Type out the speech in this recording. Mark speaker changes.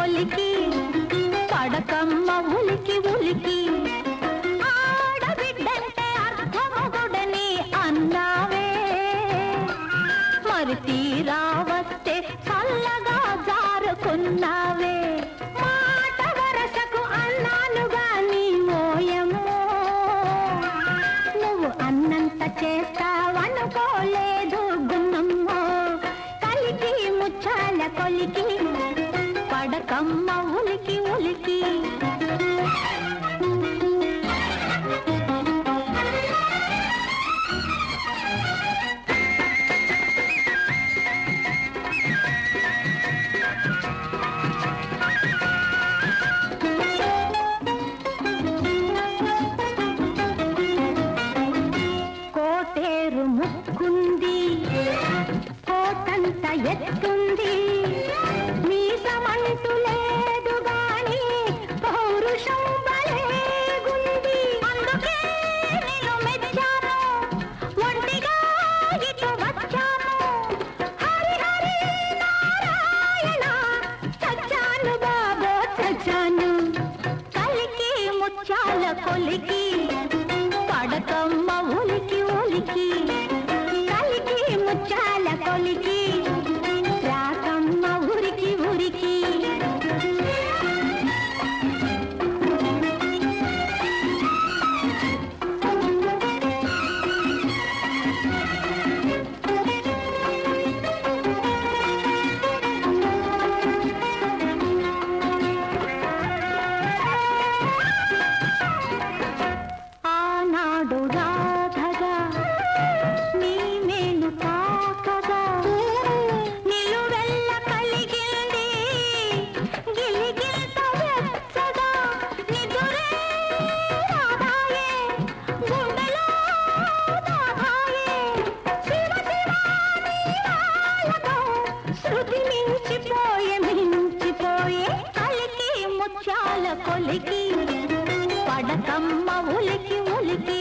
Speaker 1: కొలికి పడకమ్మ ఉలికి ఉలికి ఆడబిడ్డంటే అర్థమగుడని అన్నావే మరి తీరా వస్తే చల్లగా జారుకున్నావే మాట వరసకు అన్నాను గాని ఓయమ్మో నువ్వు అన్నంత చేస్తావనుకోలేదు గున్నమ్మో కలికి ముచ్చాల కొలికి పడకమ్మ ఉలికి ఉలికి కోటేరు ముక్కుంది కోటంత ఎత్తుంది మీసమంటూ లేదు గాని పౌరుషం బలేగుంది అందుకే నేను మెచ్చాను ఒంటిగా ఇటు వచ్చాను హరి హరి నారాయణ చచ్చాను బాబో చచ్చాను కలికి ముచ్చాల కొలికి పడకమ్మ ఉలికి ఉలికి కలికి ముచ్చాల కొలికి రాకమ్మ ఉరికి ఉరికి ఆనాడు రాధగా నీ మేలు తాకగా నిలువెల్ల కలిగింది గిలిగిల్త వెచ్చగా నిదురే రాధాయే గుండెలో దాధాయే శివ శివ నీవాలతో శృతి మించిపోయే కలికి ముత్యాల కొలికి పడకమ్మ ఉలికి ఉలికి